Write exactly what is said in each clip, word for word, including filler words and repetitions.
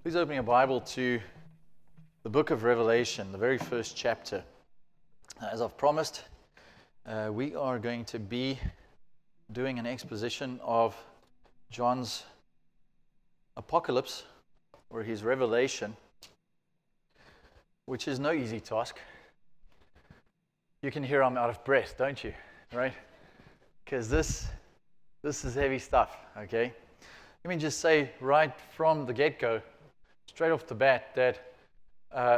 Please open your Bible to the book of Revelation, the very first chapter. As I've promised, uh, we are going to be doing an exposition of John's apocalypse, or his revelation, which is no easy task. You can hear I'm out of breath, don't you? Right? Because this, this is heavy stuff, okay? Let me just say right from the get-go, straight off the bat, that uh,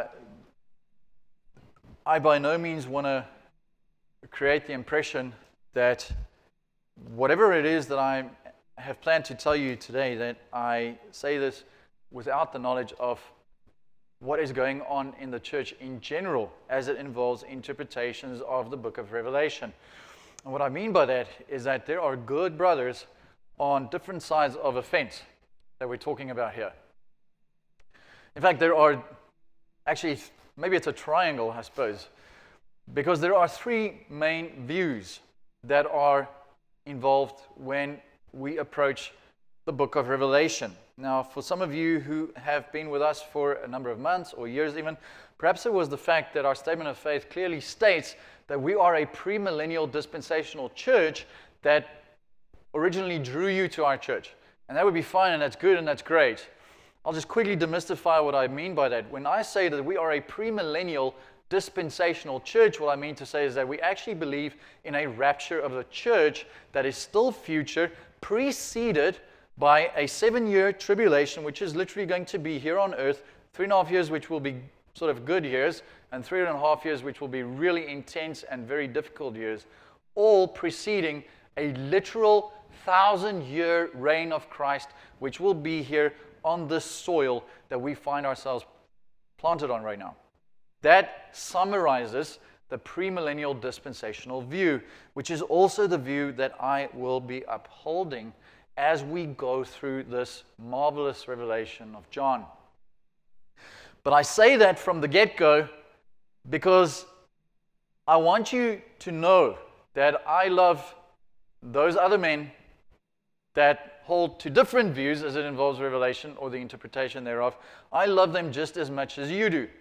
I by no means want to create the impression that whatever it is that I have planned to tell you today, that I say this without the knowledge of what is going on in the church in general as it involves interpretations of the book of Revelation. And what I mean by that is that there are good brothers on different sides of a fence that we're talking about here. In fact, there are actually, maybe it's a triangle, I suppose, because there are three main views that are involved when we approach the book of Revelation. Now, for some of you who have been with us for a number of months or years even, perhaps it was the fact that our statement of faith clearly states that we are a premillennial dispensational church that originally drew you to our church. And that would be fine, and that's good, and that's great. I'll just quickly demystify what I mean by that. When I say that we are a premillennial dispensational church, what I mean to say is that we actually believe in a rapture of the church that is still future, preceded by a seven-year tribulation, which is literally going to be here on earth, three and a half years which will be sort of good years, and three and a half years which will be really intense and very difficult years, all preceding a literal thousand-year reign of Christ, which will be here on this soil that we find ourselves planted on right now. That summarizes the premillennial dispensational view, which is also the view that I will be upholding as we go through this marvelous revelation of John. But I say that from the get-go because I want you to know that I love those other men that hold to different views as it involves Revelation or the interpretation thereof. I love them just as much as you do.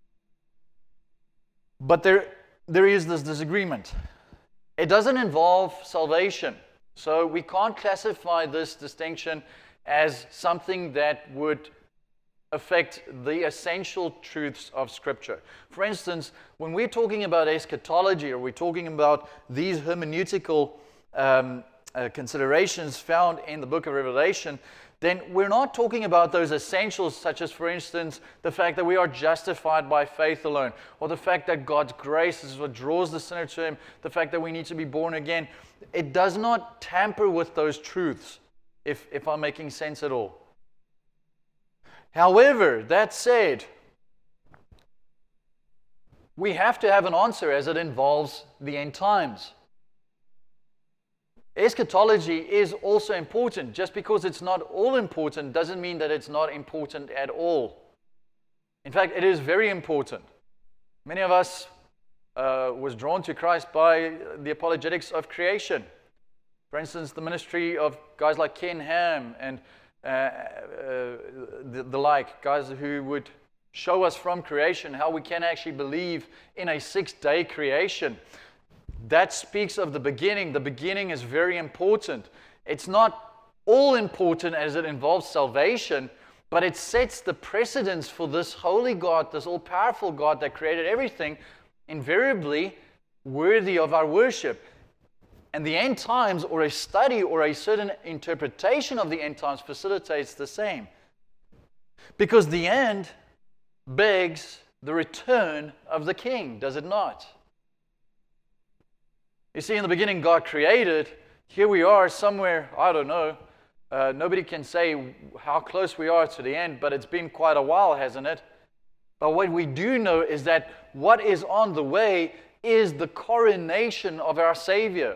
But there, there is this disagreement. It doesn't involve salvation. So we can't classify this distinction as something that would affect the essential truths of Scripture. For instance, when we're talking about eschatology, or we're talking about these hermeneutical um, uh, considerations found in the book of Revelation, then we're not talking about those essentials, such as, for instance, the fact that we are justified by faith alone, or the fact that God's grace is what draws the sinner to Him, the fact that we need to be born again. It does not tamper with those truths, if, if I'm making sense at all. However, that said, we have to have an answer as it involves the end times. Eschatology is also important. Just because it's not all important doesn't mean that it's not important at all. In fact, it is very important. Many of us uh, was drawn to Christ by the apologetics of creation. For instance, the ministry of guys like Ken Ham and uh, uh, the, the like, guys who would show us from creation how we can actually believe in a six-day creation. That speaks of the beginning. The beginning is very important. It's not all important as it involves salvation, but it sets the precedence for this holy God, this all-powerful God that created everything, invariably worthy of our worship. And the end times, or a study or a certain interpretation of the end times, facilitates the same. Because the end begs the return of the King, does it not? You see, in the beginning, God created. Here we are somewhere, I don't know. Uh, nobody can say how close we are to the end, but it's been quite a while, hasn't it? But what we do know is that what is on the way is the coronation of our Savior.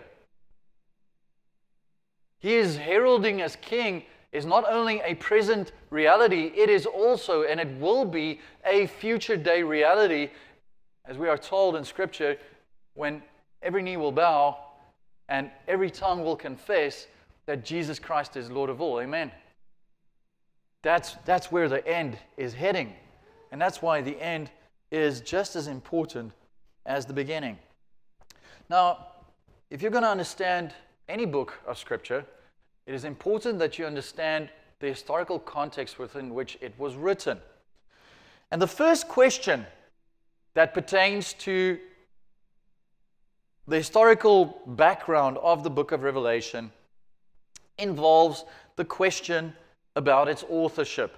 His heralding as King is not only a present reality, it is also, and it will be, a future day reality, as we are told in Scripture, when every knee will bow and every tongue will confess that Jesus Christ is Lord of all. Amen. That's, that's where the end is heading. And that's why the end is just as important as the beginning. Now, if you're going to understand any book of Scripture, it is important that you understand the historical context within which it was written. And the first question that pertains to the historical background of the book of Revelation involves the question about its authorship.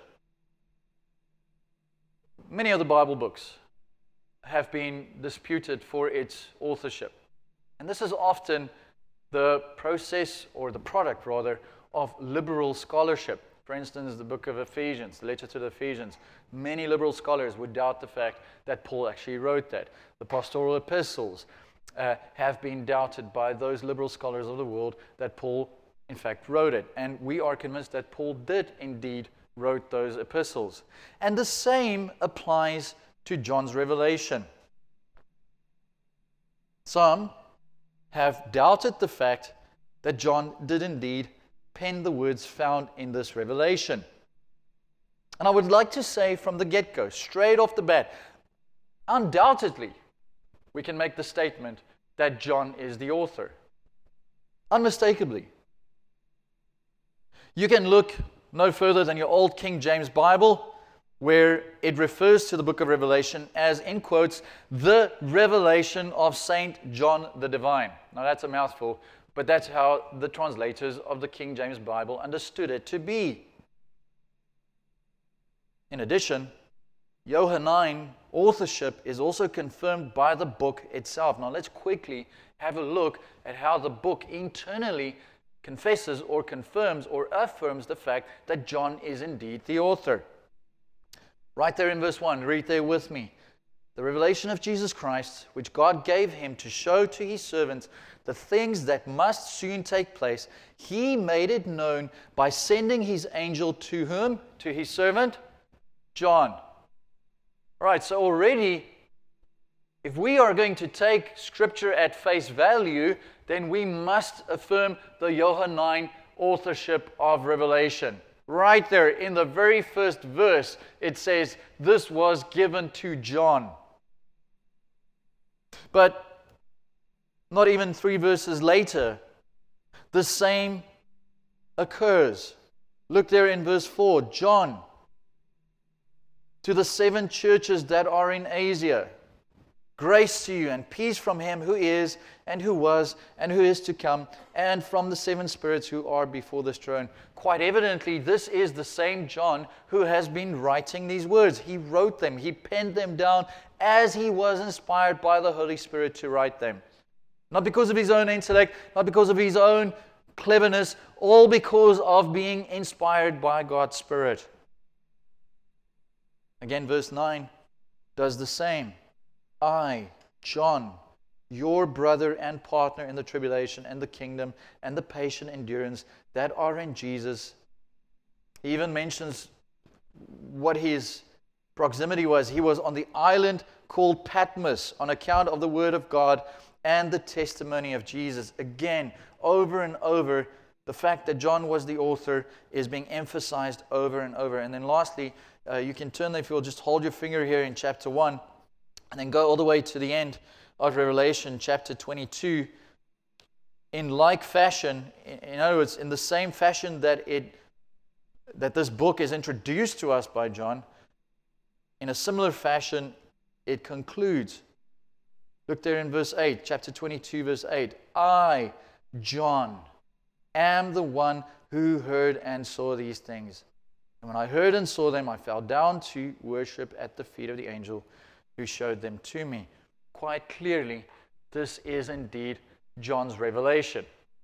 Many of the Bible books have been disputed for its authorship. And this is often the process, or the product rather, of liberal scholarship. For instance, the book of Ephesians, the letter to the Ephesians. Many liberal scholars would doubt the fact that Paul actually wrote that. The pastoral epistles uh, have been doubted by those liberal scholars of the world that Paul, in fact, wrote it. And we are convinced that Paul did indeed wrote those epistles. And the same applies to John's revelation. Some have doubted the fact that John did indeed pen the words found in this revelation. And I would like to say from the get-go, straight off the bat, undoubtedly, we can make the statement that John is the author. Unmistakably. You can look no further than your old King James Bible, where it refers to the book of Revelation as, in quotes, the revelation of Saint John the Divine. Now that's a mouthful, but that's how the translators of the King James Bible understood it to be. In addition, Johannine authorship is also confirmed by the book itself. Now let's quickly have a look at how the book internally confesses or confirms or affirms the fact that John is indeed the author. Right there in verse one, read there with me. The revelation of Jesus Christ, which God gave him to show to his servants the things that must soon take place, he made it known by sending his angel to whom? To his servant, John. All right, so already, if we are going to take Scripture at face value, then we must affirm the Johannine authorship of Revelation. Right there in the very first verse, it says, this was given to John. But not even three verses later, the same occurs. Look there in verse four, John, to the seven churches that are in Asia. Grace to you and peace from him who is and who was and who is to come, and from the seven spirits who are before this throne. Quite evidently, this is the same John who has been writing these words. He wrote them. He penned them down as he was inspired by the Holy Spirit to write them. Not because of his own intellect, not because of his own cleverness, all because of being inspired by God's Spirit. Again, verse nine does the same. I, John, your brother and partner in the tribulation and the kingdom and the patient endurance that are in Jesus. He even mentions what his proximity was. He was on the island called Patmos on account of the word of God and the testimony of Jesus. Again, over and over, the fact that John was the author is being emphasized over and over. And then lastly, uh, you can turn there, if you'll just hold your finger here in chapter one, and then go all the way to the end of Revelation, chapter twenty-two. In like fashion, in other words, in the same fashion that it that this book is introduced to us by John, in a similar fashion, it concludes. Look there in verse eight, chapter twenty-two, verse eight. I, John, am the one who heard and saw these things. And when I heard and saw them, I fell down to worship at the feet of the angel who showed them to me. Quite clearly, this is indeed John's revelation.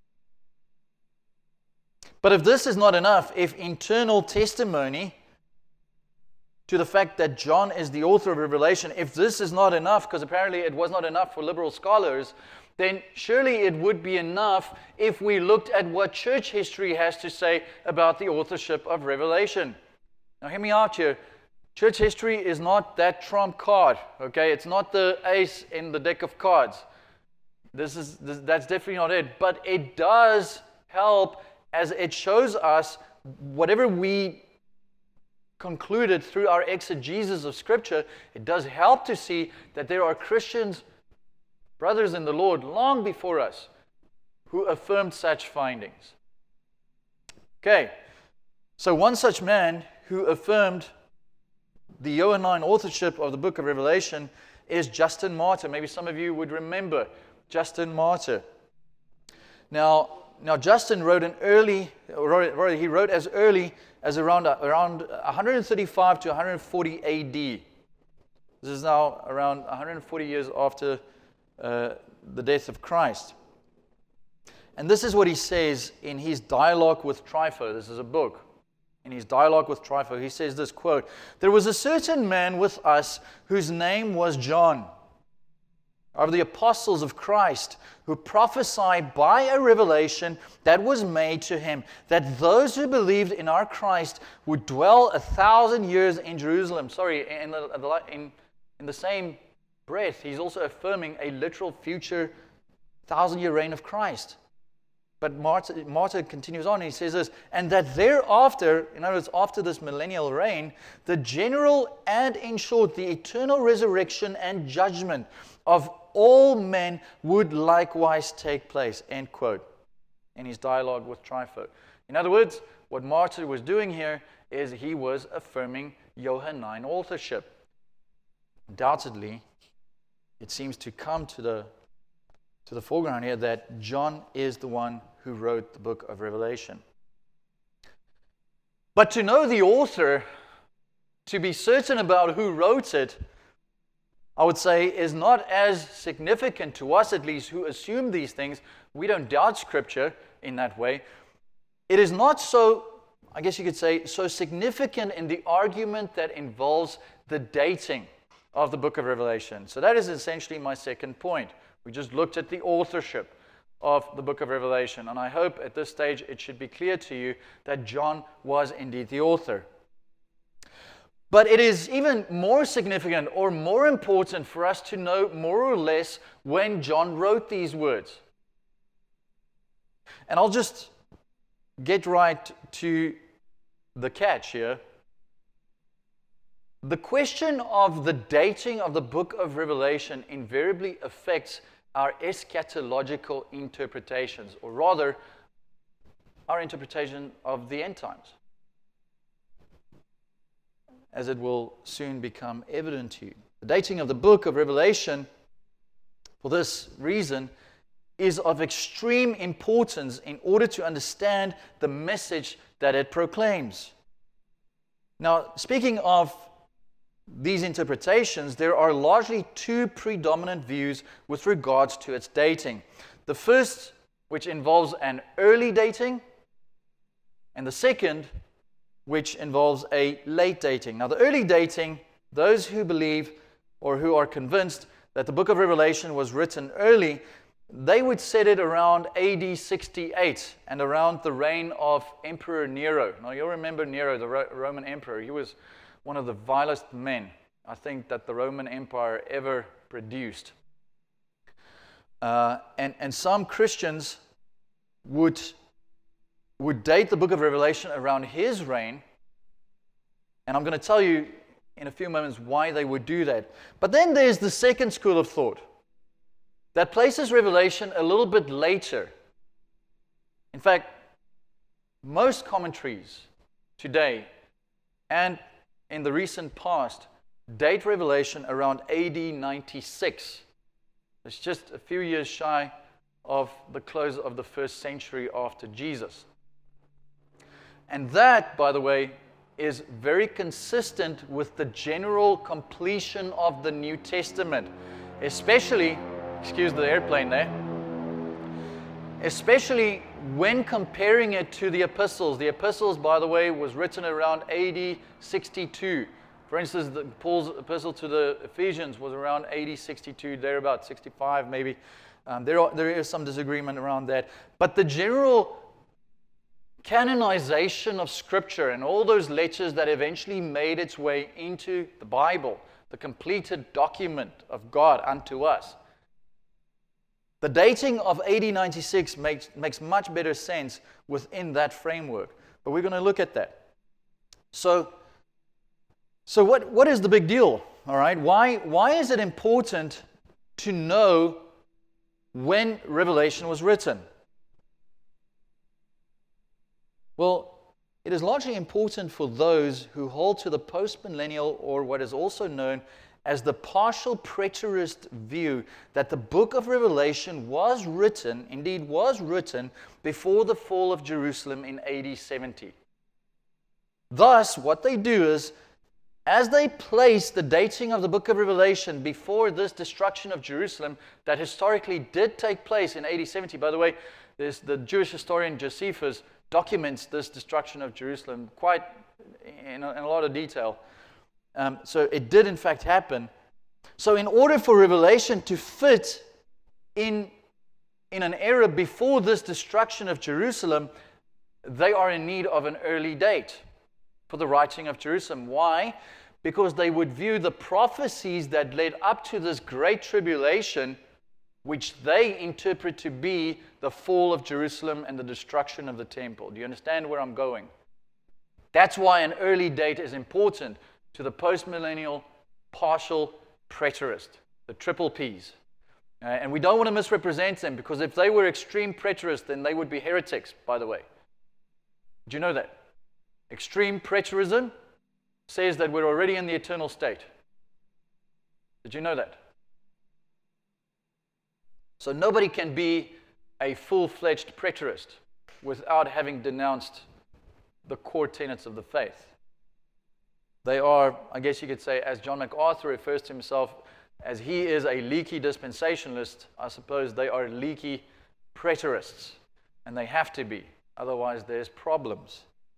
But if this is not enough, if internal testimony to the fact that John is the author of Revelation, if this is not enough, because apparently it was not enough for liberal scholars, then surely it would be enough if we looked at what church history has to say about the authorship of Revelation. Now hear me out here. Church history is not that trump card, okay? It's not the ace in the deck of cards. This is this, that's definitely not it. But it does help as it shows us whatever we concluded through our exegesis of Scripture, it does help to see that there are Christians, brothers in the Lord, long before us, who affirmed such findings. Okay, so one such man who affirmed the Johannine authorship of the book of Revelation is Justin Martyr. Maybe some of you would remember Justin Martyr. Now, now Justin wrote an early, or he wrote as early as around around one thirty-five to one forty A D. This is now around one hundred forty years after uh, the death of Christ. And this is what he says in his dialogue with Trypho. This is a book. In his dialogue with Trypho, he says this, quote, "There was a certain man with us whose name was John, of the apostles of Christ, who prophesied by a revelation that was made to him, that those who believed in our Christ would dwell a thousand years in Jerusalem." Sorry, in the, in, in the same breath, he's also affirming a literal future thousand-year reign of Christ. But Martyr, Martyr continues on, and he says this, "And that thereafter," in other words, after this millennial reign, "the general and, in short, the eternal resurrection and judgment of all men would likewise take place," end quote, in his dialogue with Trypho. In other words, what Martyr was doing here is he was affirming Johannine authorship. Undoubtedly, it seems to come to the, to the foreground here that John is the one who wrote the book of Revelation. But to know the author, to be certain about who wrote it, I would say is not as significant to us, at least, who assume these things. We don't doubt Scripture in that way. It is not so, I guess you could say, so significant in the argument that involves the dating of the book of Revelation. So that is essentially my second point. We just looked at the authorship of the book of Revelation, and I hope at this stage it should be clear to you that John was indeed the author. But it is even more significant or more important for us to know more or less when John wrote these words. And I'll just get right to the catch here. The question of the dating of the book of Revelation invariably affects our eschatological interpretations, or rather, our interpretation of the end times, as it will soon become evident to you. The dating of the book of Revelation, for this reason, is of extreme importance in order to understand the message that it proclaims. Now, speaking of these interpretations, there are largely two predominant views with regards to its dating. The first, which involves an early dating, and the second, which involves a late dating. Now, the early dating, those who believe or who are convinced that the book of Revelation was written early, they would set it around A D sixty-eight and around the reign of Emperor Nero. Now, you'll remember Nero, the Ro- Roman emperor. He was one of the vilest men, I think, that the Roman Empire ever produced. Uh, and, and some Christians would, would date the book of Revelation around his reign. And I'm going to tell you in a few moments why they would do that. But then there's the second school of thought that places Revelation a little bit later. In fact, most commentaries today and in the recent past date Revelation around A D ninety-six. It's just a few years shy of the close of the first century after Jesus. And that, by the way, is very consistent with the general completion of the New Testament, especially, excuse the airplane there, especially when comparing it to the epistles. The epistles, by the way, was written around A D sixty-two. For instance, the, Paul's epistle to the Ephesians was around A D sixty-two, thereabout, sixty-five maybe. Um, there, are, there is some disagreement around that. But the general canonization of Scripture and all those letters that eventually made its way into the Bible, the completed document of God unto us, the dating of A D ninety-six makes, makes much better sense within that framework. But we're going to look at that. So, So what, what is the big deal? All right, why, why is it important to know when Revelation was written? Well, it is largely important for those who hold to the postmillennial, or what is also known as the partial preterist view, that the book of Revelation was written, indeed was written, before the fall of Jerusalem in A D seventy. Thus, what they do is, as they place the dating of the book of Revelation before this destruction of Jerusalem that historically did take place in A D seventy, by the way, there's the Jewish historian Josephus documents this destruction of Jerusalem quite in a, in a lot of detail. Um, so it did in fact happen. So in order for Revelation to fit in, in an era before this destruction of Jerusalem, they are in need of an early date for the writing of Jerusalem. Why? Because they would view the prophecies that led up to this great tribulation, which they interpret to be the fall of Jerusalem and the destruction of the temple. Do you understand where I'm going? That's why an early date is important to the postmillennial partial preterist, the triple Ps. Uh, and we don't want to misrepresent them, because if they were extreme preterists, then they would be heretics, by the way. Do you know that? Extreme preterism says that we're already in the eternal state. Did you know that? So nobody can be a full-fledged preterist without having denounced the core tenets of the faith. They are, I guess you could say, as John MacArthur refers to himself, as he is a leaky dispensationalist, I suppose they are leaky preterists. And they have to be, otherwise there's problems.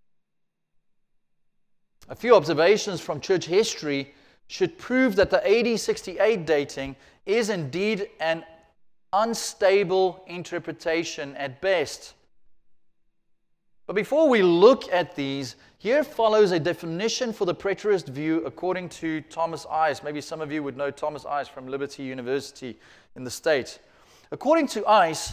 A few observations from church history should prove that the A D sixty-eight dating is indeed an unstable interpretation at best. But before we look at these, here follows a definition for the preterist view according to Thomas Ice. Maybe some of you would know Thomas Ice from Liberty University in the States. According to Ice,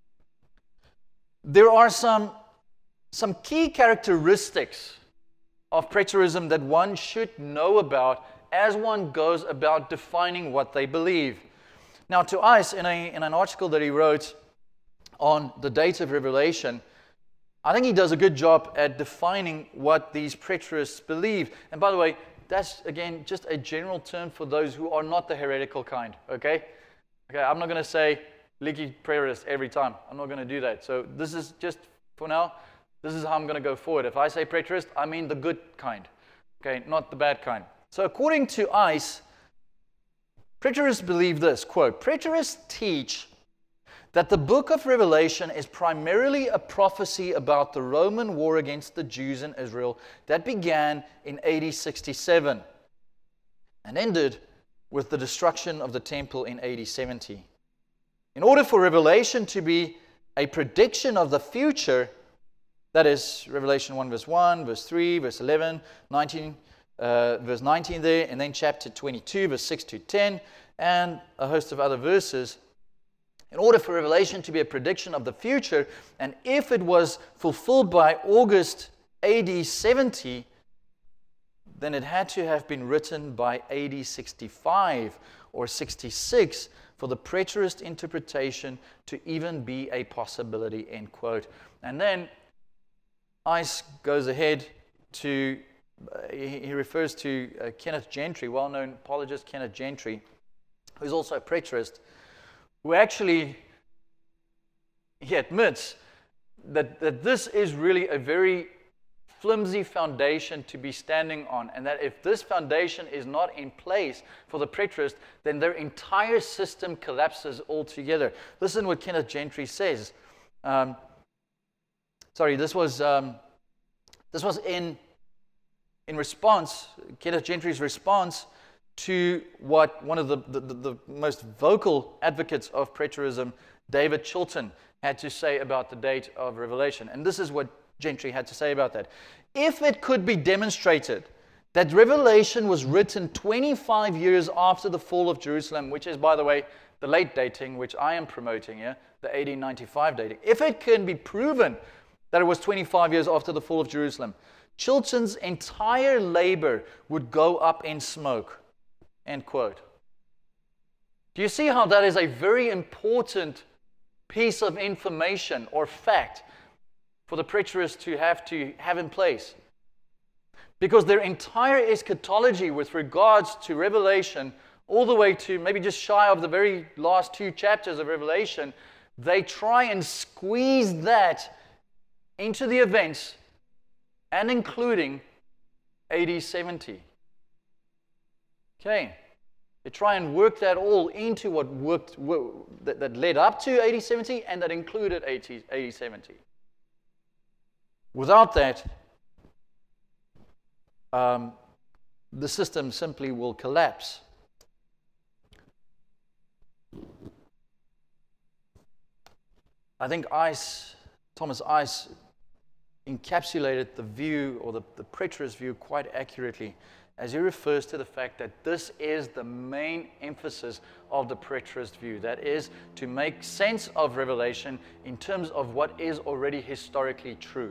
there are some, some key characteristics of preterism that one should know about as one goes about defining what they believe. Now, to Ice, in, a, in an article that he wrote on the date of Revelation, I think he does a good job at defining what these preterists believe. And by the way, that's, again, just a general term for those who are not the heretical kind, okay? Okay, I'm not going to say leaky preterist every time. I'm not going to do that. So this is just, for now, this is how I'm going to go forward. If I say preterist, I mean the good kind, okay, not the bad kind. So according to Ice, preterists believe this, quote, preterists teach that the book of Revelation is primarily a prophecy about the Roman war against the Jews in Israel that began in A D sixty-seven and ended with the destruction of the temple in A D seventy. In order for Revelation to be a prediction of the future, that is Revelation one verse one, verse three, verse eleven, nineteen, uh, verse nineteen there, and then chapter twenty-two, verse six to ten, and a host of other verses. In order for Revelation to be a prediction of the future, and if it was fulfilled by August A D seventy, then it had to have been written by A D sixty-five or sixty-six for the preterist interpretation to even be a possibility, end quote. And then Ice goes ahead to, uh, he, he refers to uh, Kenneth Gentry, well-known apologist Kenneth Gentry, who's also a preterist, who actually, he admits that, that this is really a very flimsy foundation to be standing on, and that if this foundation is not in place for the preterist, then their entire system collapses altogether. Listen what Kenneth Gentry says. Um, sorry, this was um, this was in in response, Kenneth Gentry's response to what one of the, the, the most vocal advocates of preterism, David Chilton, had to say about the date of Revelation. And this is what Gentry had to say about that. If it could be demonstrated that Revelation was written twenty-five years after the fall of Jerusalem, which is, by the way, the late dating, which I am promoting here, the A D ninety-five dating. If it can be proven that it was twenty-five years after the fall of Jerusalem, Chilton's entire labor would go up in smoke. End quote. Do you see how that is a very important piece of information or fact for the preterists to have to have in place? Because their entire eschatology with regards to Revelation, all the way to maybe just shy of the very last two chapters of Revelation, they try and squeeze that into the events and including A D seventy. Okay. They try and work that all into what worked that, that led up to A D seventy and that included A D seventy. Without that, um, the system simply will collapse. I think Ice, Thomas Ice encapsulated the view, or the, the preterist view, quite accurately, as he refers to the fact that this is the main emphasis of the preterist view. That is, to make sense of Revelation in terms of what is already historically true.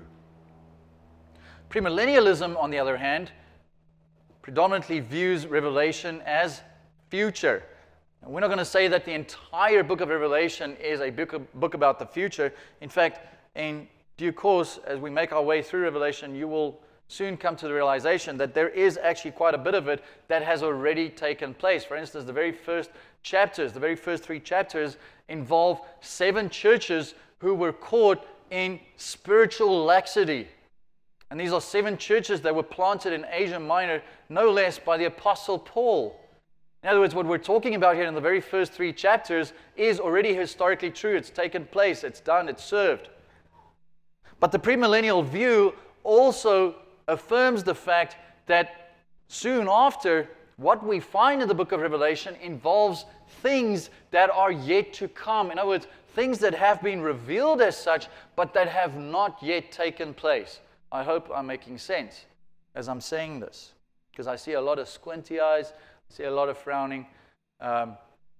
Premillennialism, on the other hand, predominantly views Revelation as future. And we're not going to say that the entire book of Revelation is a book, of, book about the future. In fact, in due course, as we make our way through Revelation, you will soon come to the realization that there is actually quite a bit of it that has already taken place. For instance, the very first chapters, the very first three chapters involve seven churches who were caught in spiritual laxity. And these are seven churches that were planted in Asia Minor, no less by the Apostle Paul. In other words, what we're talking about here in the very first three chapters is already historically true. It's taken place, it's done, it's served. But the premillennial view also affirms the fact that soon after, what we find in the book of Revelation involves things that are yet to come. In other words, things that have been revealed as such, but that have not yet taken place. I hope I'm making sense as I'm saying this, because I see a lot of squinty eyes, I see a lot of frowning. Um,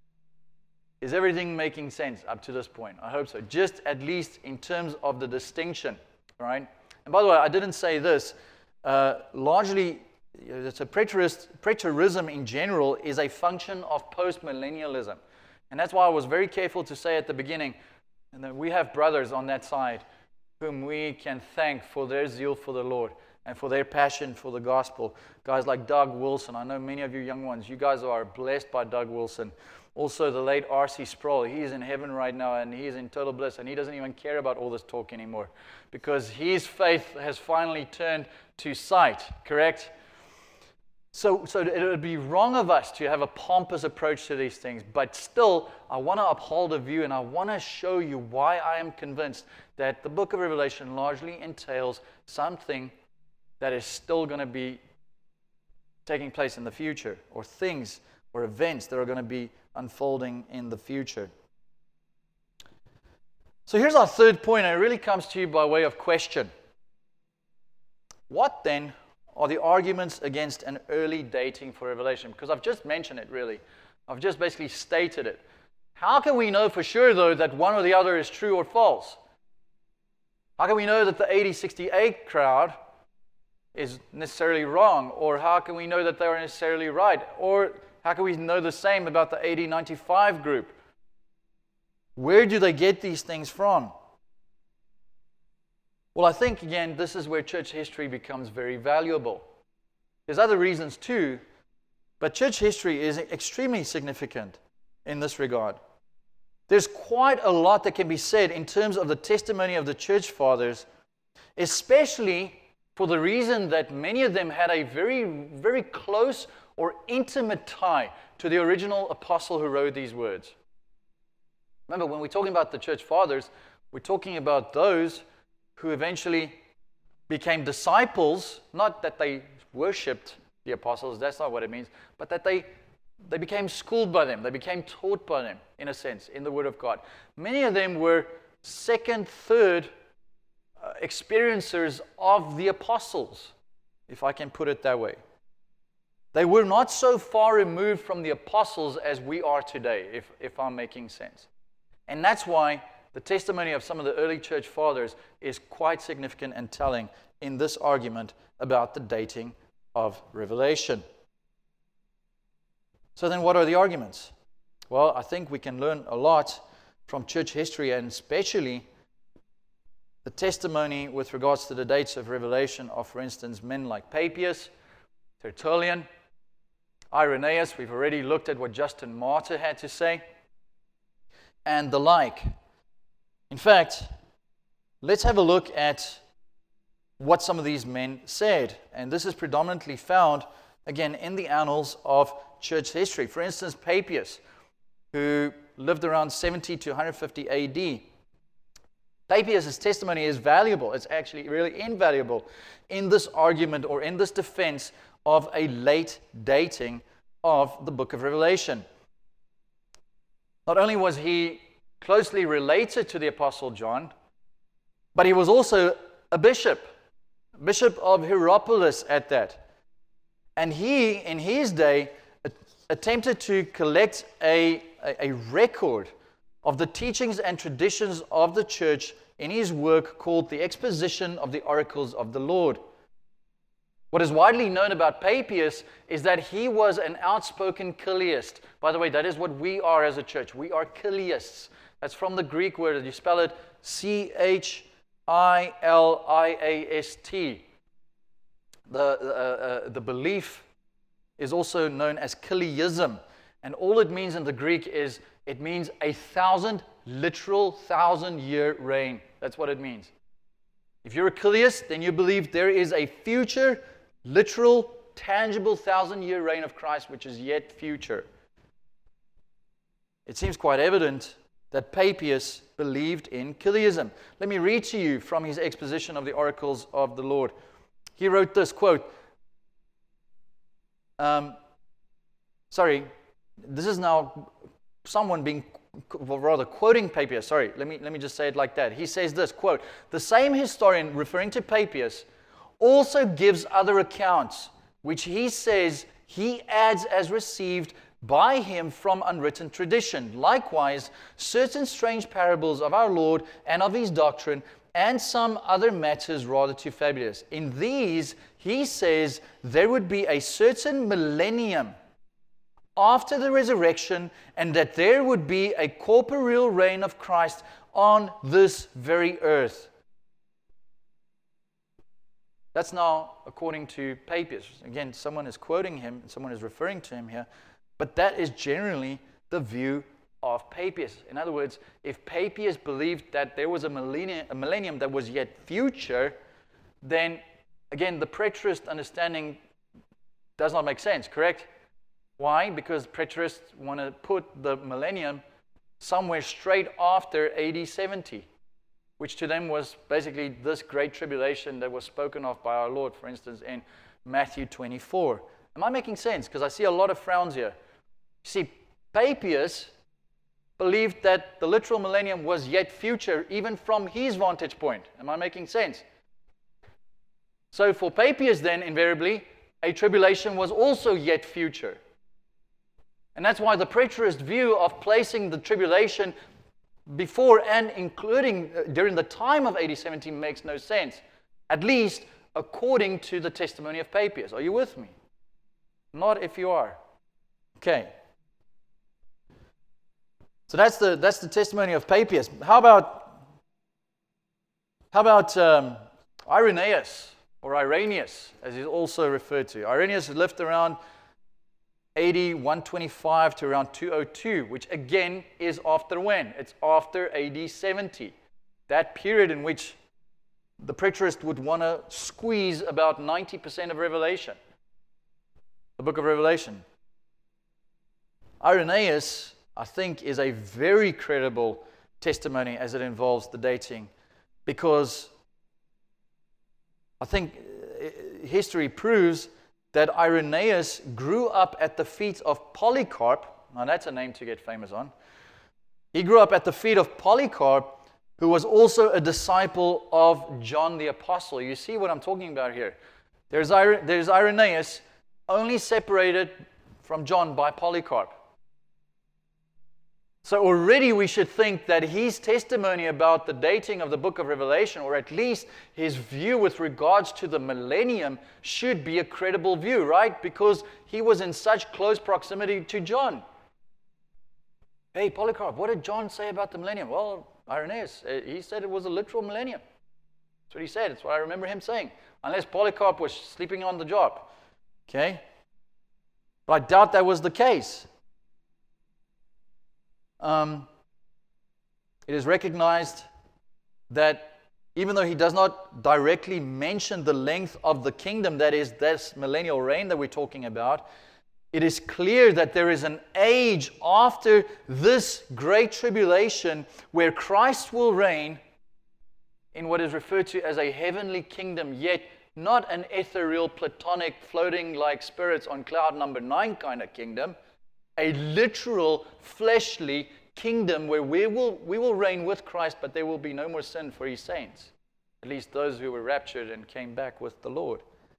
is everything making sense up to this point? I hope so, just at least in terms of the distinction, all right? And by the way, I didn't say this. Uh, largely, it's a preterist, preterism in general is a function of postmillennialism. And that's why I was very careful to say at the beginning, and that we have brothers on that side whom we can thank for their zeal for the Lord and for their passion for the gospel. Guys like Doug Wilson. I know many of you young ones, you guys are blessed by Doug Wilson. Also, the late R C Sproul. He's in heaven right now, and he's in total bliss, and he doesn't even care about all this talk anymore because his faith has finally turned to sight, correct? So, so it would be wrong of us to have a pompous approach to these things, but still, I want to uphold a view, and I want to show you why I am convinced that the book of Revelation largely entails something that is still going to be taking place in the future, or things or events that are going to be unfolding in the future. So here's our third point, and it really comes to you by way of question. What then are the arguments against an early dating for Revelation? Because I've just mentioned it, really. I've just basically stated it. How can we know for sure, though, that one or the other is true or false? How can we know that the A D sixty-eight crowd is necessarily wrong? Or how can we know that they are necessarily right? Or how can we know the same about the A D ninety-five group? Where do they get these things from? Well, I think, again, this is where church history becomes very valuable. There's other reasons too, but church history is extremely significant in this regard. There's quite a lot that can be said in terms of the testimony of the church fathers, especially for the reason that many of them had a very, very close or intimate tie to the original apostle who wrote these words. Remember, when we're talking about the church fathers, we're talking about those who eventually became disciples, not that they worshipped the apostles, that's not what it means, but that they, they became schooled by them, they became taught by them, in a sense, in the Word of God. Many of them were second, third uh, experiencers of the apostles, if I can put it that way. They were not so far removed from the apostles as we are today, if, if I'm making sense. And that's why the testimony of some of the early church fathers is quite significant and telling in this argument about the dating of Revelation. So then what are the arguments? Well, I think we can learn a lot from church history, and especially the testimony with regards to the dates of Revelation of, for instance, men like Papias, Tertullian, Irenaeus. We've already looked at what Justin Martyr had to say, and the like. In fact, let's have a look at what some of these men said. And this is predominantly found, again, in the annals of church history. For instance, Papias, who lived around seventy to one fifty A D. Papias' testimony is valuable. It's actually really invaluable in this argument or in this defense of a late dating of the book of Revelation. Not only was he closely related to the Apostle John, but he was also a bishop, bishop of Hierapolis at that. And he, in his day, attempted to collect a, a, a record of the teachings and traditions of the church in his work called The Exposition of the Oracles of the Lord. What is widely known about Papias is that he was an outspoken Chiliast. By the way, that is what we are as a church. We are Chiliasts. That's from the Greek word. You spell it C H I L I A S T. The, uh, uh, the belief is also known as Chiliasm. And all it means in the Greek is, it means a thousand, literal thousand-year reign. That's what it means. If you're a Chiliast, then you believe there is a future, literal, tangible thousand-year reign of Christ, which is yet future. It seems quite evident that Papias believed in Chiliasm. Let me read to you from his exposition of the oracles of the Lord. He wrote this, quote, um, sorry, this is now someone being, well, rather quoting Papias. Sorry, let me, let me just say it like that. He says this, quote, the same historian, referring to Papias, also gives other accounts, which he says he adds as received by him from unwritten tradition. Likewise, certain strange parables of our Lord and of his doctrine, and some other matters rather too fabulous. In these, he says there would be a certain millennium after the resurrection, and that there would be a corporeal reign of Christ on this very earth. That's now according to Papias. Again, someone is quoting him, and someone is referring to him here, but that is generally the view of Papias. In other words, if Papias believed that there was a millennium, a millennium that was yet future, then, again, the preterist understanding does not make sense, correct? Why? Because preterists want to put the millennium somewhere straight after A D seventy, which to them was basically this great tribulation that was spoken of by our Lord, for instance, in Matthew twenty-four. Am I making sense? Because I see a lot of frowns here. See, Papias believed that the literal millennium was yet future, even from his vantage point. Am I making sense? So for Papias then, invariably, a tribulation was also yet future. And that's why the preterist view of placing the tribulation before and including uh, during the time of A D seventy makes no sense, at least according to the testimony of Papias. Are you with me? Not if you are. Okay. So that's the that's the testimony of Papias. How about how about um, Irenaeus or Irenaeus, as he's also referred to? Irenaeus lived around A D one twenty-five to around two oh two, which again is after when? It's after A D seventy. That period in which the preterist would want to squeeze about ninety percent of Revelation, the book of Revelation. Irenaeus, I think, is a very credible testimony as it involves the dating, because I think history proves that Irenaeus grew up at the feet of Polycarp. Now that's a name to get famous on. He grew up at the feet of Polycarp, who was also a disciple of John the Apostle. You see what I'm talking about here? There's, there's Irenaeus, only separated from John by Polycarp. So already we should think that his testimony about the dating of the book of Revelation, or at least his view with regards to the millennium, should be a credible view, right? Because he was in such close proximity to John. Hey, Polycarp, what did John say about the millennium? Well, Irenaeus, he said it was a literal millennium. That's what he said. That's what I remember him saying. Unless Polycarp was sleeping on the job. Okay? But I doubt that was the case. Um, it is recognized that even though he does not directly mention the length of the kingdom, that is, this millennial reign that we're talking about, it is clear that there is an age after this great tribulation where Christ will reign in what is referred to as a heavenly kingdom, yet not an ethereal, platonic, floating like spirits on cloud number nine kind of kingdom, a literal, fleshly kingdom where we will, we will reign with Christ, but there will be no more sin for his saints, at least those who were raptured and came back with the Lord.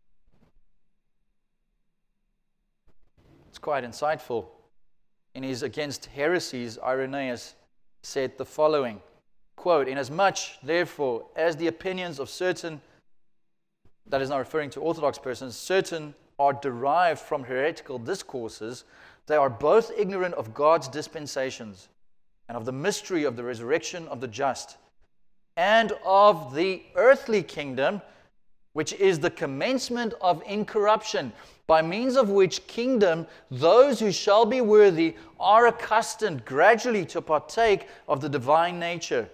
It's quite insightful. In his Against Heresies, Irenaeus said the following, quote, "Inasmuch, therefore, as the opinions of certain," that is not referring to Orthodox persons, "certain are derived from heretical discourses, they are both ignorant of God's dispensations and of the mystery of the resurrection of the just and of the earthly kingdom, which is the commencement of incorruption, by means of which kingdom those who shall be worthy are accustomed gradually to partake of the divine nature.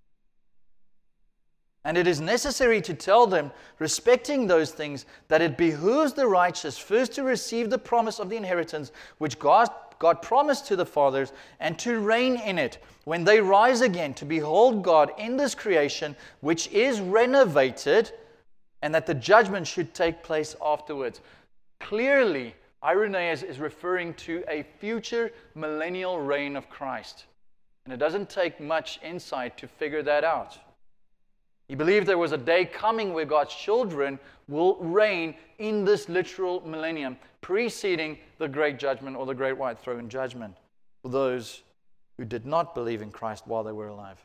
And it is necessary to tell them, respecting those things, that it behooves the righteous first to receive the promise of the inheritance which God, God promised to the fathers, and to reign in it, when they rise again to behold God in this creation, which is renovated, and that the judgment should take place afterwards." Clearly, Irenaeus is referring to a future millennial reign of Christ. And it doesn't take much insight to figure that out. He believed there was a day coming where God's children will reign in this literal millennium, preceding the great judgment or the great white throne judgment for those who did not believe in Christ while they were alive.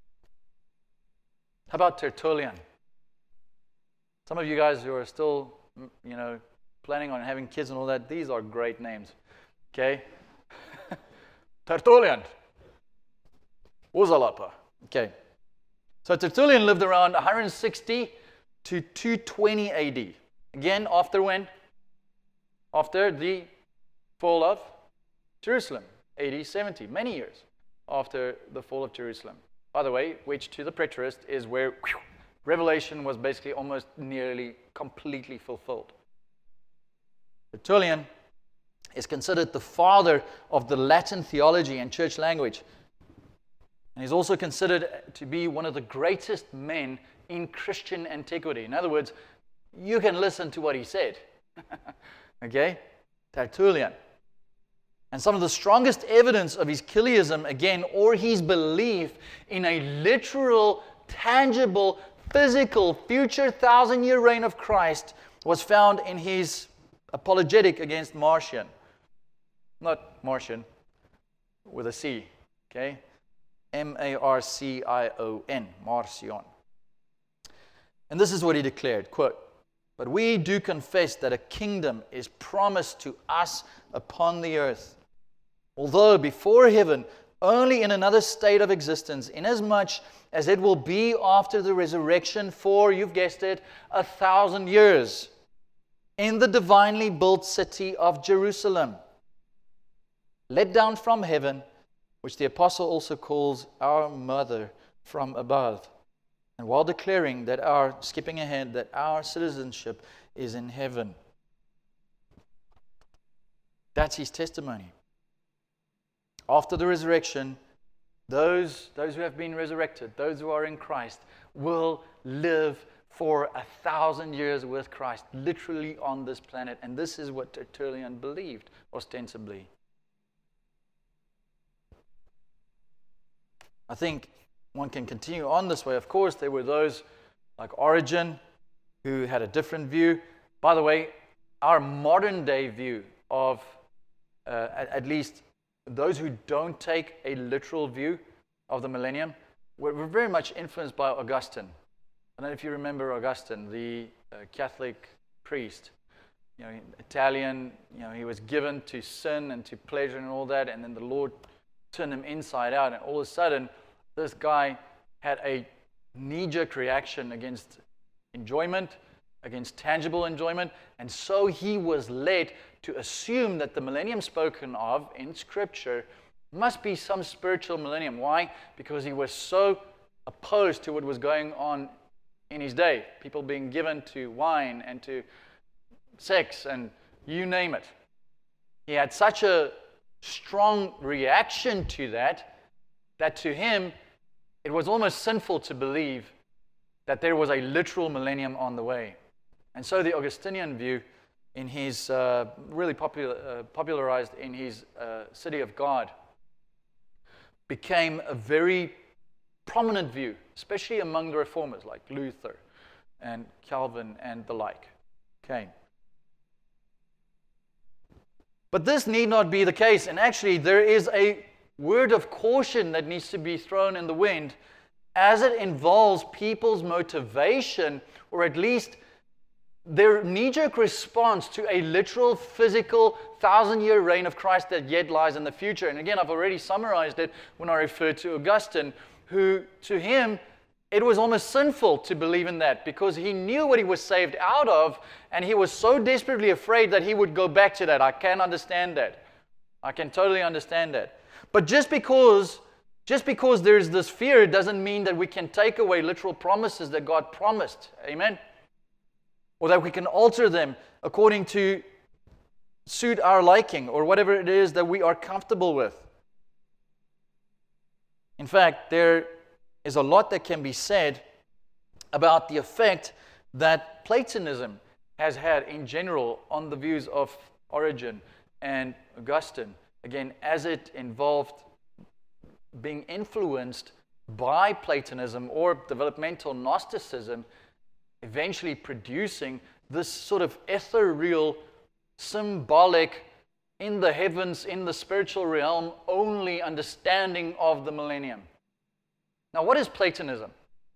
How about Tertullian? Some of you guys who are still, you know, planning on having kids and all that, these are great names. Okay? Tertullian. Uzalapa. Okay. So Tertullian lived around one sixty to two twenty A D. Again, after when? After the fall of Jerusalem, A D seventy, many years after the fall of Jerusalem. By the way, which to the preterist is where whew, Revelation was basically almost nearly completely fulfilled. Tertullian is considered the father of the Latin theology and church language. And he's also considered to be one of the greatest men in Christian antiquity. In other words, you can listen to what he said. Okay? Tertullian. And some of the strongest evidence of his Chiliasm, again, or his belief in a literal, tangible, physical, future thousand-year reign of Christ was found in his apologetic against Marcion. Not Marcion, with a C, okay? M A R C I O N, Marcion. And this is what he declared, quote, "But we do confess that a kingdom is promised to us upon the earth, although before heaven only in another state of existence, inasmuch as it will be after the resurrection for, you've guessed it, a thousand years, in the divinely built city of Jerusalem, let down from heaven, which the apostle also calls our mother from above, and while declaring that our, skipping ahead, that our citizenship is in heaven." That's his testimony. After the resurrection, those, those who have been resurrected, those who are in Christ, will live for a thousand years with Christ, literally on this planet. And this is what Tertullian believed, ostensibly. I think one can continue on this way. Of course, there were those like Origen who had a different view. By the way, our modern day view of, uh, at, at least those who don't take a literal view of the millennium, were, were very much influenced by Augustine. I don't know if you remember Augustine, the uh, Catholic priest. You know, Italian, you know, he was given to sin and to pleasure and all that, and then the Lord turned him inside out, and all of a sudden, this guy had a knee-jerk reaction against enjoyment, against tangible enjoyment, and so he was led to assume that the millennium spoken of in Scripture must be some spiritual millennium. Why? Because he was so opposed to what was going on in his day. People being given to wine and to sex and you name it. He had such a strong reaction to that, that to him, it was almost sinful to believe that there was a literal millennium on the way. And so the Augustinian view, in his uh, really popular, uh, popularized in his uh, City of God, became a very prominent view, especially among the reformers like Luther and Calvin and the like. Okay. But this need not be the case, and actually there is a word of caution that needs to be thrown in the wind as it involves people's motivation, or at least their knee-jerk response to a literal, physical, thousand-year reign of Christ that yet lies in the future. And again, I've already summarized it when I referred to Augustine, who, to him, it was almost sinful to believe in that because he knew what he was saved out of, and he was so desperately afraid that he would go back to that. I can understand that. I can totally understand that. But just because, just because there's this fear doesn't mean that we can take away literal promises that God promised. Amen? Or that we can alter them according to suit our liking or whatever it is that we are comfortable with. In fact, there is a lot that can be said about the effect that Platonism has had in general on the views of Origen and Augustine. Again, as it involved being influenced by Platonism or developmental Gnosticism, eventually producing this sort of ethereal, symbolic, in the heavens, in the spiritual realm, only understanding of the millennium. Now, what is Platonism?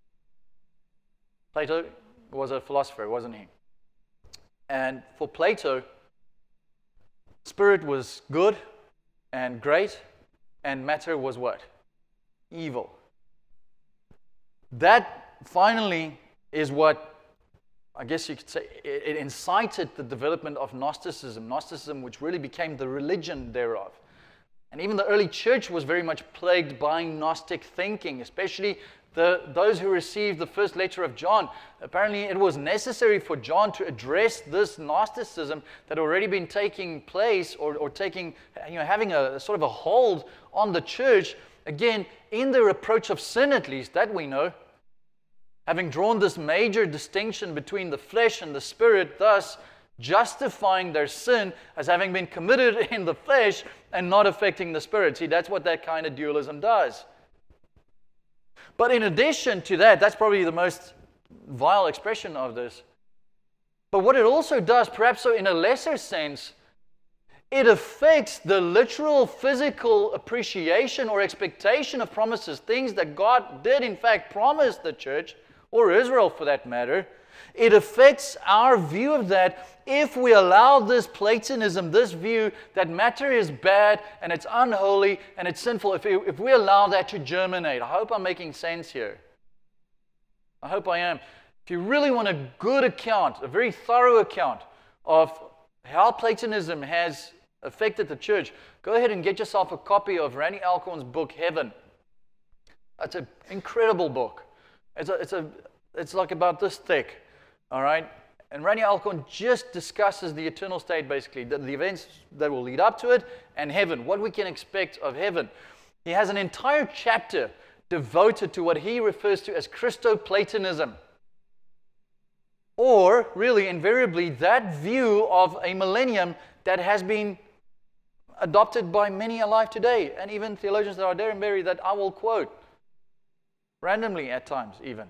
Plato was a philosopher, wasn't he? And for Plato, spirit was good and great, and matter was what? Evil. That finally is what, I guess you could say, it incited the development of Gnosticism. Gnosticism, which really became the religion thereof. And even the early church was very much plagued by Gnostic thinking, especially the, those who received the first letter of John. Apparently it was necessary for John to address this Gnosticism that had already been taking place or, or taking, you know, having a, a sort of a hold on the church, again, in their approach of sin at least, that we know. Having drawn this major distinction between the flesh and the spirit, thus justifying their sin as having been committed in the flesh and not affecting the spirit. See, that's what that kind of dualism does. But in addition to that, that's probably the most vile expression of this. But what it also does, perhaps so in a lesser sense, it affects the literal physical appreciation or expectation of promises, things that God did in fact promise the church, or Israel for that matter. It affects our view of that if we allow this Platonism, this view that matter is bad and it's unholy and it's sinful, if, if we allow that to germinate. I hope I'm making sense here. I hope I am. If you really want a good account, a very thorough account of how Platonism has affected the church, go ahead and get yourself a copy of Randy Alcorn's book, Heaven. It's an incredible book. It's a, it's a, it's like about this thick, all right? And Randy Alcorn just discusses the eternal state, basically, the, the events that will lead up to it, and heaven, what we can expect of heaven. He has an entire chapter devoted to what he refers to as Christo-Platonism, or really, invariably, that view of a millennium that has been adopted by many alive today, and even theologians that are there and buried that I will quote randomly at times even.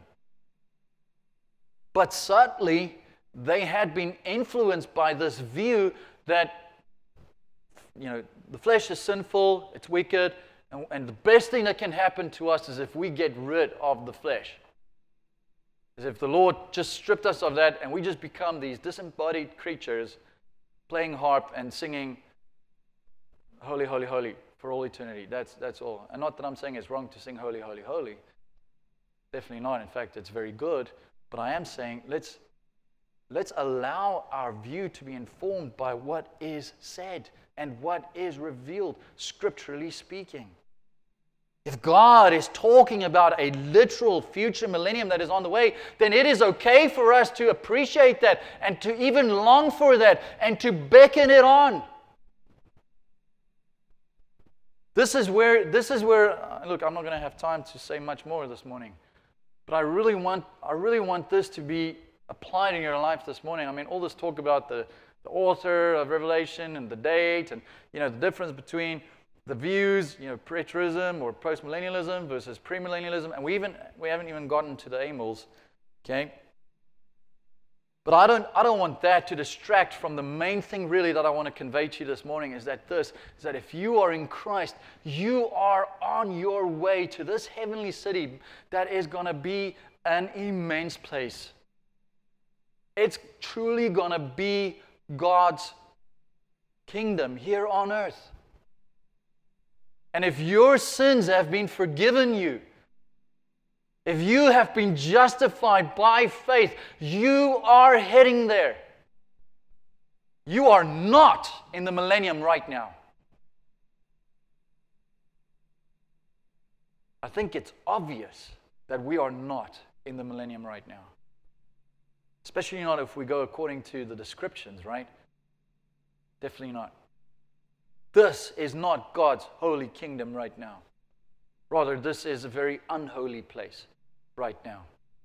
But subtly, they had been influenced by this view that you know, the flesh is sinful, it's wicked, and, and the best thing that can happen to us is if we get rid of the flesh. As if the Lord just stripped us of that and we just become these disembodied creatures playing harp and singing holy, holy, holy for all eternity. That's that's all. And not that I'm saying it's wrong to sing holy, holy, holy. Definitely not. In fact, it's very good. But I am saying let's let's allow our view to be informed by what is said and what is revealed, scripturally speaking. If God is talking about a literal future millennium that is on the way, then it is okay for us to appreciate that and to even long for that and to beckon it on. This is where, this is where, uh, look, I'm not going to have time to say much more this morning, but I really want, I really want this to be applied in your life this morning. I mean, all this talk about the, the author of Revelation and the date and, you know, the difference between the views, you know, preterism or postmillennialism versus premillennialism, and we even we haven't even gotten to the amils, okay? But I don't I don't want that to distract from the main thing really that I want to convey to you this morning is that this is that if you are in Christ, you are on your way to this heavenly city that is going to be an immense place. It's truly going to be God's kingdom here on earth. And if your sins have been forgiven you, if you have been justified by faith, you are heading there. You are not in the millennium right now. I think it's obvious that we are not in the millennium right now. Especially not if we go according to the descriptions, right? Definitely not. This is not God's holy kingdom right now. Rather, this is a very unholy place right now.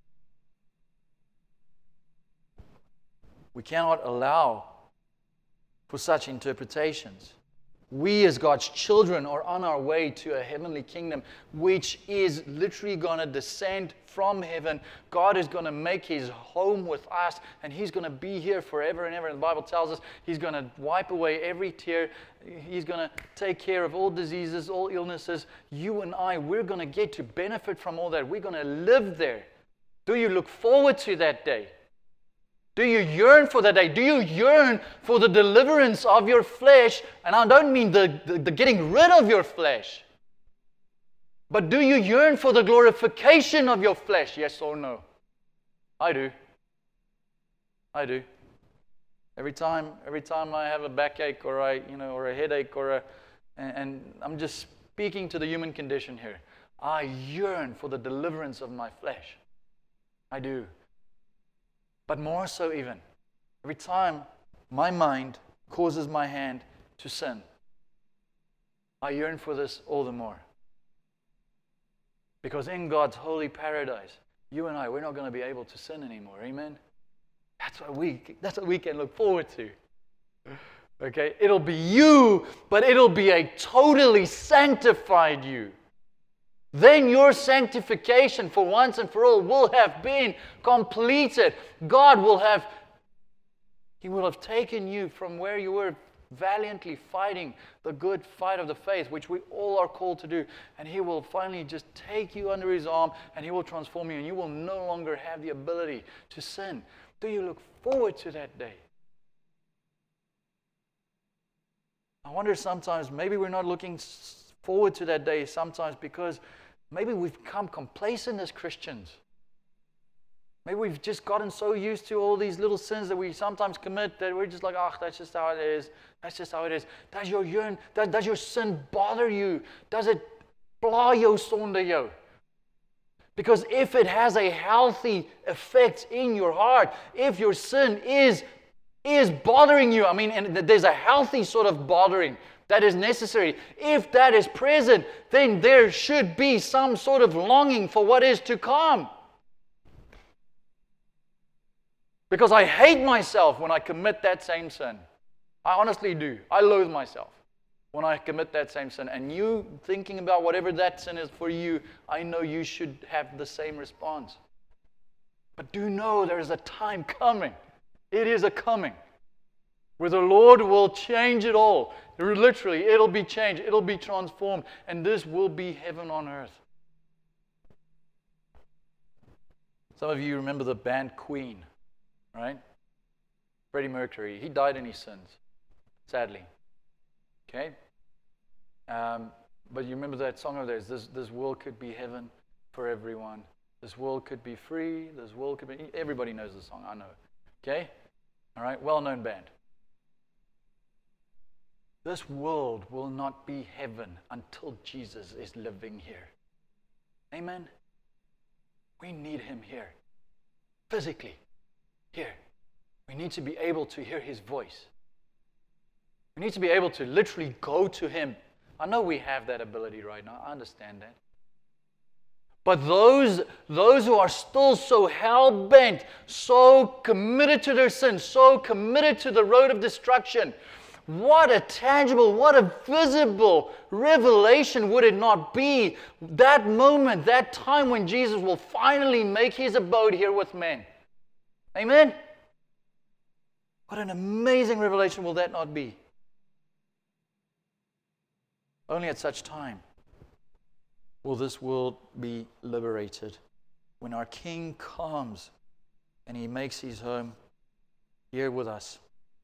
We cannot allow for such interpretations. We as God's children are on our way to a heavenly kingdom which is literally going to descend from heaven. God is going to make His home with us and He's going to be here forever and ever. And the Bible tells us He's going to wipe away every tear. He's going to take care of all diseases, all illnesses. You and I, we're going to get to benefit from all that. We're going to live there. Do you look forward to that day? Do you yearn for that day? Do you yearn for the deliverance of your flesh? And I don't mean the, the, the getting rid of your flesh. But do you yearn for the glorification of your flesh? Yes or no? I do. I do. Every time, every time I have a backache or I, you know, or a headache or a, and, and I'm just speaking to the human condition here. I yearn for the deliverance of my flesh. I do. But more so even, every time my mind causes my hand to sin, I yearn for this all the more. Because in God's holy paradise, you and I, we're not going to be able to sin anymore. Amen? That's what we, that's what we can look forward to. Okay? It'll be you, but it'll be a totally sanctified you. Then your sanctification for once and for all will have been completed. God will have, He will have taken you from where you were valiantly fighting the good fight of the faith, which we all are called to do. And He will finally just take you under His arm and He will transform you and you will no longer have the ability to sin. Do you look forward to that day? I wonder sometimes, maybe we're not looking forward to that day sometimes because maybe we've become complacent as Christians. Maybe we've just gotten so used to all these little sins that we sometimes commit that we're just like, oh, that's just how it is. That's just how it is. Does your yearn, does, does your sin bother you? Does it pla jou sonde jou? Because if it has a healthy effect in your heart, if your sin is, is bothering you, I mean, and there's a healthy sort of bothering that is necessary. If that is present, then there should be some sort of longing for what is to come. Because I hate myself when I commit that same sin. I honestly do. I loathe myself when I commit that same sin. And you thinking about whatever that sin is for you, I know you should have the same response. But do know there is a time coming. It is a coming where the Lord will change it all. Literally, it'll be changed. It'll be transformed. And this will be heaven on earth. Some of you remember the band Queen, right? Freddie Mercury. He died in his sins, sadly. Okay? Um, but you remember that song of theirs, this, this world could be heaven for everyone. This world could be free. This world could be... Everybody knows the song, I know. Okay? All right? Well-known band. This world will not be heaven until Jesus is living here. Amen? We need Him here. Physically. Here. We need to be able to hear His voice. We need to be able to literally go to Him. I know we have that ability right now. I understand that. But those, those who are still so hell-bent, so committed to their sin, so committed to the road of destruction, what a tangible, what a visible revelation would it not be, that moment, that time when Jesus will finally make His abode here with men. Amen? What an amazing revelation will that not be? Only at such time will this world be liberated. When our King comes and He makes His home here with us.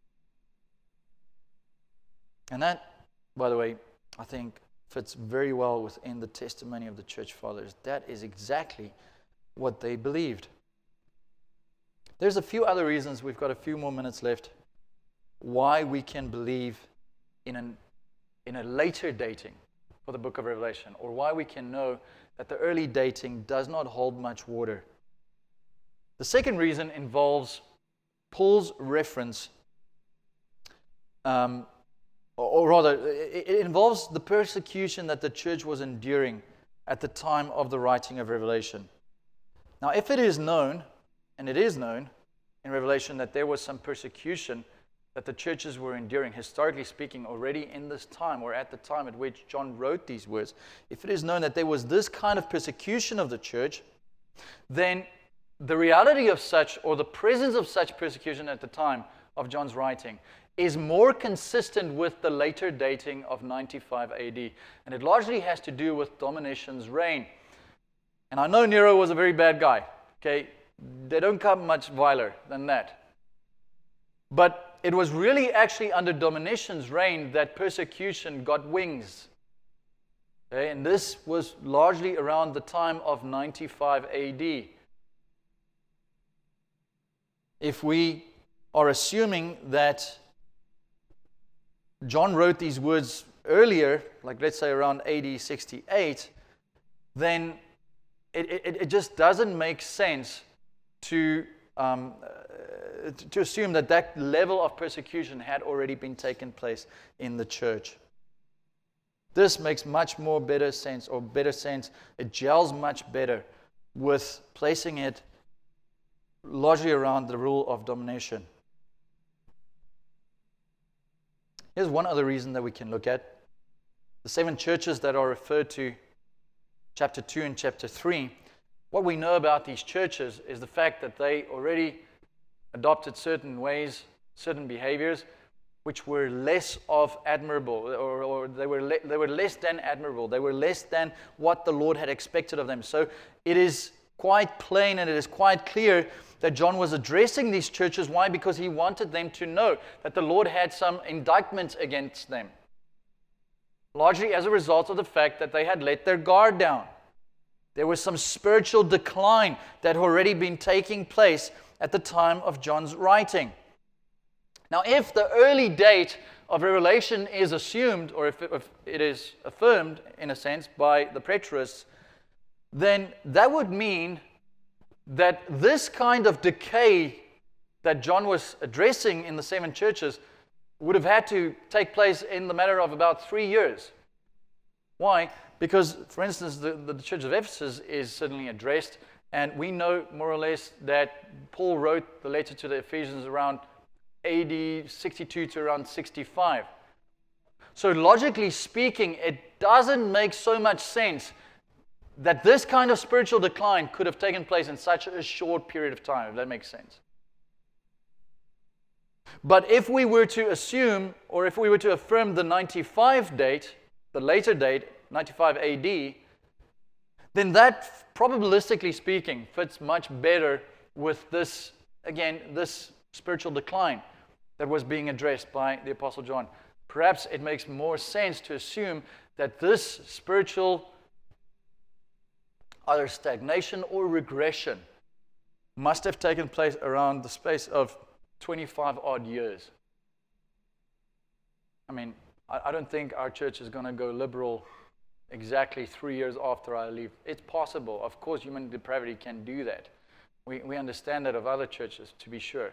And that, by the way, I think fits very well within the testimony of the church fathers. That is exactly what they believed. There's a few other reasons, we've got a few more minutes left, why we can believe in an in a later dating for the book of Revelation, or why we can know that the early dating does not hold much water. The second reason involves Paul's reference, um, or, or rather, it, it involves the persecution that the church was enduring at the time of the writing of Revelation. Now, if it is known, and it is known in Revelation that there was some persecution that the churches were enduring, historically speaking, already in this time, or at the time at which John wrote these words, if it is known that there was this kind of persecution of the church, then the reality of such, or the presence of such persecution at the time of John's writing, is more consistent with the later dating of ninety-five A D. And it largely has to do with Domitian's reign. And I know Nero was a very bad guy. Okay, they don't come much viler than that. But it was really actually under Domitian's reign that persecution got wings. Okay? And this was largely around the time of ninety-five A D. If we are assuming that John wrote these words earlier, like let's say around A D sixty-eight, then it, it, it just doesn't make sense to um, to assume that that level of persecution had already been taken place in the church. This makes much more better sense, or better sense, it gels much better with placing it largely around the rule of domination. Here's one other reason that we can look at. The seven churches that are referred to, chapter two and chapter three, what we know about these churches is the fact that they already adopted certain ways, certain behaviors, which were less of admirable, or, or they were le- they were less than admirable. They were less than what the Lord had expected of them. So it is quite plain and it is quite clear that John was addressing these churches. Why? Because he wanted them to know that the Lord had some indictment against them, largely as a result of the fact that they had let their guard down. There was some spiritual decline that had already been taking place at the time of John's writing. Now, if the early date of Revelation is assumed, or if it, if it is affirmed, in a sense, by the preterists, then that would mean that this kind of decay that John was addressing in the seven churches would have had to take place in the matter of about three years. Why? Because, for instance, the, the church of Ephesus is certainly addressed, and we know more or less that Paul wrote the letter to the Ephesians around A D sixty-two to around sixty-five. So logically speaking, it doesn't make so much sense that this kind of spiritual decline could have taken place in such a short period of time, if that makes sense. But if we were to assume, or if we were to affirm the ninety-five date, the later date, ninety-five A D, then that, probabilistically speaking, fits much better with this, again, this spiritual decline that was being addressed by the Apostle John. Perhaps it makes more sense to assume that this spiritual either stagnation or regression must have taken place around the space of twenty-five odd years. I mean, I, I don't think our church is going to go liberal exactly three years after I leave. It's possible. Of course, human depravity can do that. We, we understand that of other churches, to be sure.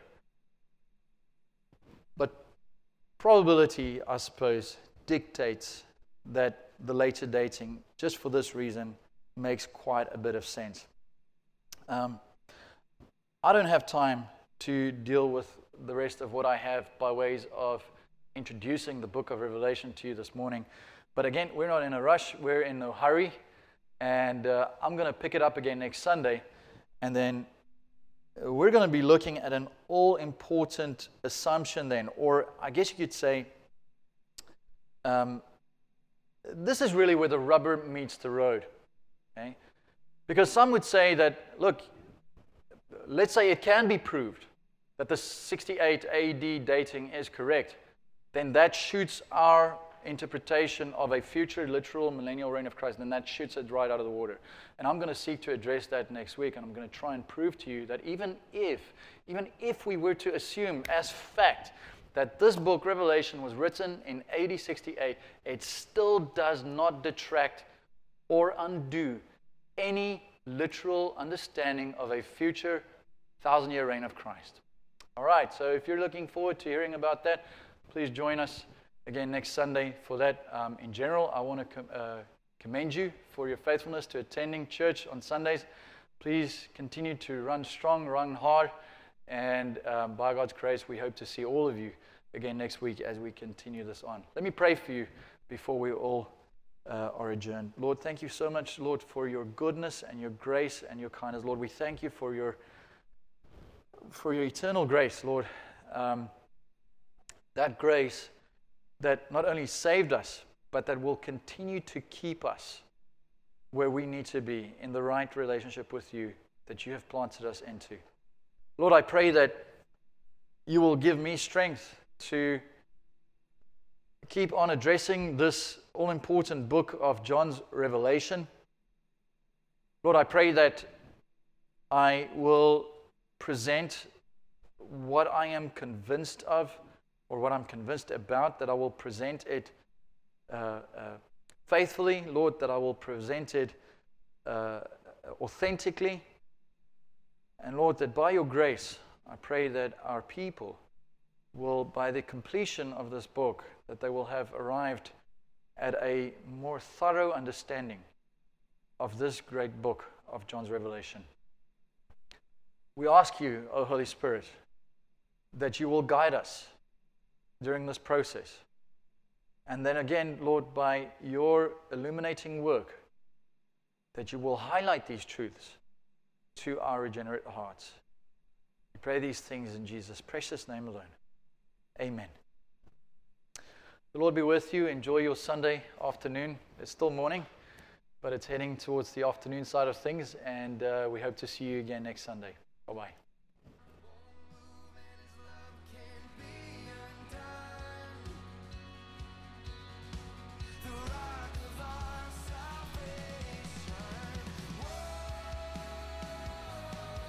But probability, I suppose, dictates that the later dating, just for this reason, makes quite a bit of sense. Um, I don't have time to deal with the rest of what I have by ways of introducing the book of Revelation to you this morning. But again, we're not in a rush. We're in no hurry. And uh, I'm going to pick it up again next Sunday. And then we're going to be looking at an all-important assumption then. Or I guess you could say, um, this is really where the rubber meets the road. Okay? Because some would say that, look, let's say it can be proved that the sixty-eight A D dating is correct. Then that shoots our interpretation of a future literal millennial reign of Christ, then that shoots it right out of the water. And I'm going to seek to address that next week, and I'm going to try and prove to you that even if, even if we were to assume as fact that this book, Revelation, was written in A D sixty-eight, it still does not detract or undo any literal understanding of a future thousand-year reign of Christ. All right, so if you're looking forward to hearing about that, please join us again next Sunday for that. Um, in general, I want to com- uh, commend you for your faithfulness to attending church on Sundays. Please continue to run strong, run hard, and um, by God's grace, we hope to see all of you again next week as we continue this on. Let me pray for you before we all uh, are adjourned. Lord, thank you so much, Lord, for your goodness and your grace and your kindness. Lord, we thank you for your for your eternal grace, Lord. Um, that grace that not only saved us, but that will continue to keep us where we need to be in the right relationship with you that you have planted us into. Lord, I pray that you will give me strength to keep on addressing this all-important book of John's Revelation. Lord, I pray that I will present what I am convinced of or what I'm convinced about, that I will present it uh, uh, faithfully, Lord, that I will present it uh, authentically. And Lord, that by your grace, I pray that our people will, by the completion of this book, that they will have arrived at a more thorough understanding of this great book of John's Revelation. We ask you, O Holy Spirit, that you will guide us during this process. And then again, Lord, by your illuminating work, that you will highlight these truths to our regenerate hearts. We pray these things in Jesus' precious name alone. Amen. The Lord be with you. Enjoy your Sunday afternoon. It's still morning, but it's heading towards the afternoon side of things, and uh, we hope to see you again next Sunday. Bye-bye.